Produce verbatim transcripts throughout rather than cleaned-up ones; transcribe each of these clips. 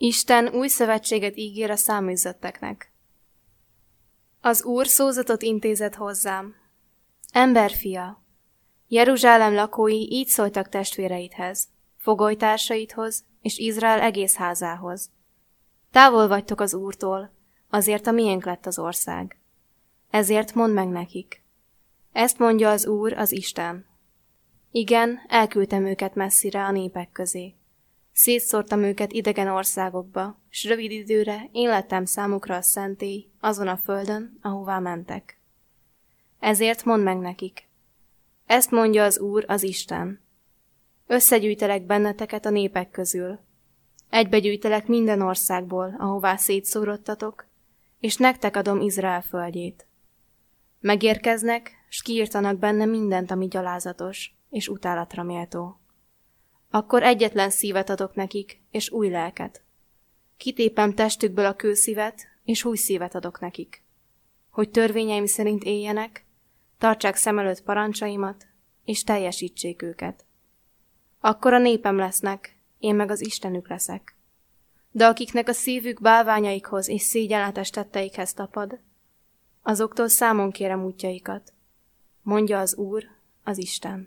Isten új szövetséget ígér a száműzötteknek. Az Úr szózatot intézett hozzám. Emberfia, Jeruzsálem lakói így szóltak testvéreidhez, fogolytársaidhoz és Izrael egész házához. Távol vagytok az Úrtól, azért a miénk lett az ország. Ezért mondd meg nekik. Ezt mondja az Úr, az Isten. Igen, elküldtem őket messzire a népek közé. Szétszórtam őket idegen országokba, s rövid időre én lettem számukra a szentély azon a földön, ahová mentek. Ezért mondd meg nekik. Ezt mondja az Úr, az Isten. Összegyűjtelek benneteket a népek közül. Egybegyűjtelek minden országból, ahová szétszórottatok, és nektek adom Izrael földjét. Megérkeznek, s kiírtanak benne mindent, ami gyalázatos, és utálatra méltó. Akkor egyetlen szívet adok nekik, és új lelket. Kitépem testükből a kőszívet, és új szívet adok nekik. Hogy törvényeim szerint éljenek, tartsák szem előtt parancsaimat, és teljesítsék őket. Akkor a népem lesznek, én meg az Istenük leszek. De akiknek a szívük bálványaikhoz és szégyenletes tetteikhez tapad, azoktól számon kérem útjaikat, mondja az Úr, az Isten.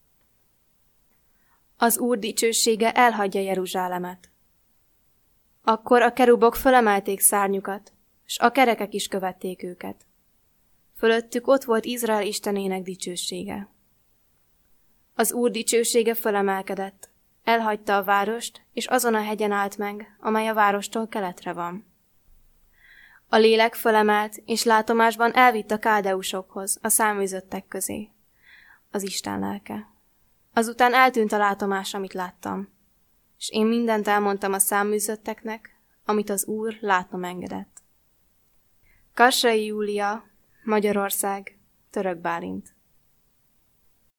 Az Úr dicsősége elhagyja Jeruzsálemet. Akkor a kerubok fölemelték szárnyukat, s a kerekek is követték őket. Fölöttük ott volt Izrael Istenének dicsősége. Az Úr dicsősége fölemelkedett, elhagyta a várost, és azon a hegyen állt meg, amely a várostól keletre van. A lélek fölemelt, és látomásban elvitt a káldeusokhoz, a száműzöttek közé. Az Isten lelke. Azután eltűnt a látomás, amit láttam, és én mindent elmondtam a száműzötteknek, amit az Úr látnom engedett. Kassai Júlia, Magyarország, Török Bálint.